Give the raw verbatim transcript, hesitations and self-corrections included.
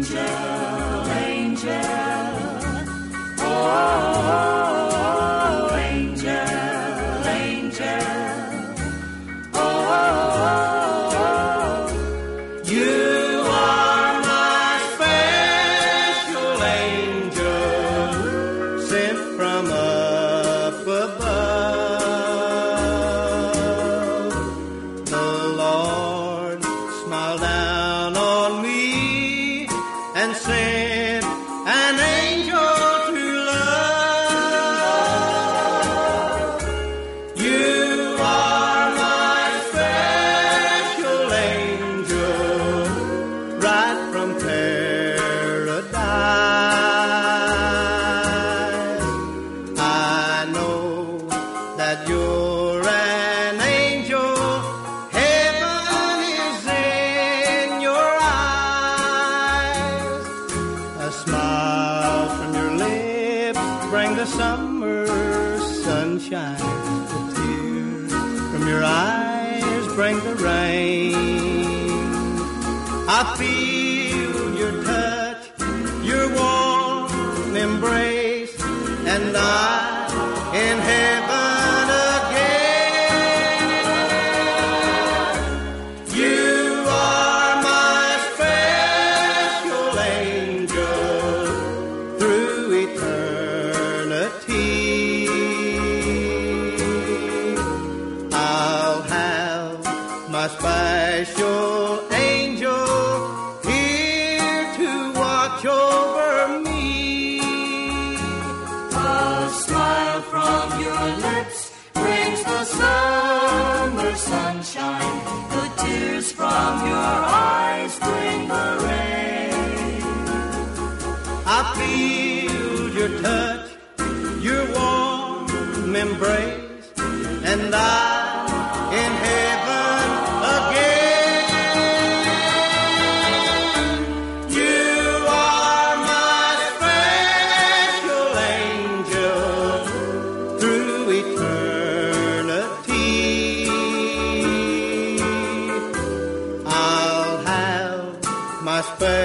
angel, angel, oh, angel, angel, oh, you are my special angel, sent from up above. The Lord smiled down on me and sent an angel to love. You are my special angel, right from paradise. I know that you're an angel. Heaven is in your eyes. A smile from your lips bring the summer sunshine. The tears from your eyes bring the rain. I feel your touch, your warm embrace, and I'm in heaven again. You are my special angel through eternity. I'll have my special angel here to watch over me. A smile from your lips brings the summer sunshine. The tears from your eyes bring the rain. I feel your touch, your warm embrace, and I'm in heaven again. You are my special angel through eternity. I'll have my special